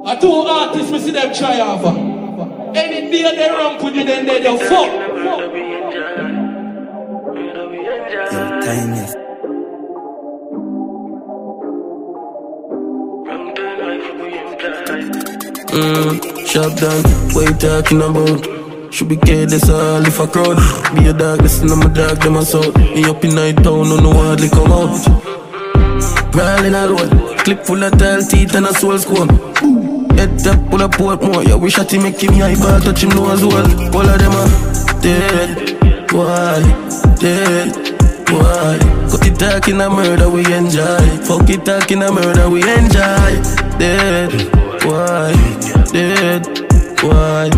A two artists, we see them try over. Any day they ramp with you, then they don't fuck. Kindness. Shop down, what you talking about? Should be careless all if I crowd. Be a dog, listen to my dog, them a sound. Me up in night town, no know hardly come out. Brawling all road, clip full of tile teeth and a soul squad. Head up, pull up port more. Yeah, we shot him, make him eyeball, touch him nose well. All of them are dead. Why? Dead. Why? Cut it talking a murder, we enjoy. Fuck it talking a murder, we enjoy. Dead. Why? Dead. Why?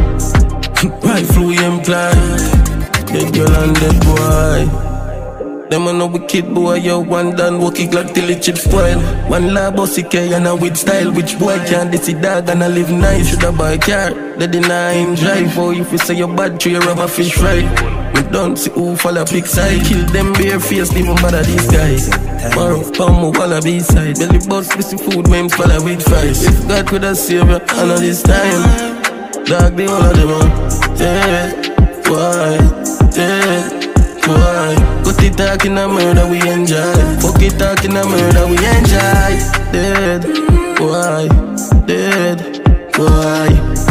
Rifle we employ. Dead girl and dead boy. Them a no wicked boy, yo, one done walk it like till it chip spoil. One lab bossy K and a with style. Which boy can't this dog and I live nice? Shoulda buy a car, they deny him drive. Oh, if you say your bad tree, you rubber fish right. We don't see who fall a big side. Kill them bare face, even bother these guys. Marrow, palm, wallaby side. Belly bust, missing food, memes, swallow with fries. If God could have saved you, I know this time. Dog, the all of them are dead. Why? Dead. Why? Cut it talking a murder, we enjoy. Fuck it talking a murder, we enjoy. Dead. Why? Dead. Why?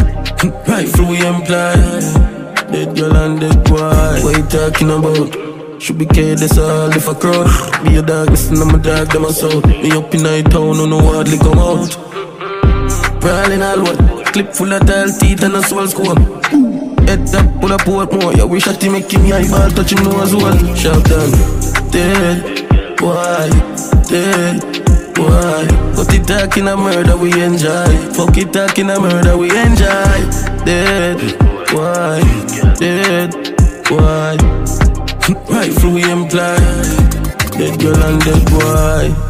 Rifle we employ. Dead girl and dead boy. What you talking about? Should be careless all if I crowd. Be a dog, listen to my dog, them a sound. Me up in night town, no know hardly come out. Brawling all what? Clip full of tile teeth and a swell squad. Head up, pull up port more. Yeah, we shot him, make him eyeball, touch him nose well. Shout down. Dead. Why? Dead. Why? Cut it talking a murder, we enjoy. Fuck it talking a murder, we enjoy. Dead. Why? Dead. Why? Rifle we employ. Dead girl and dead boy.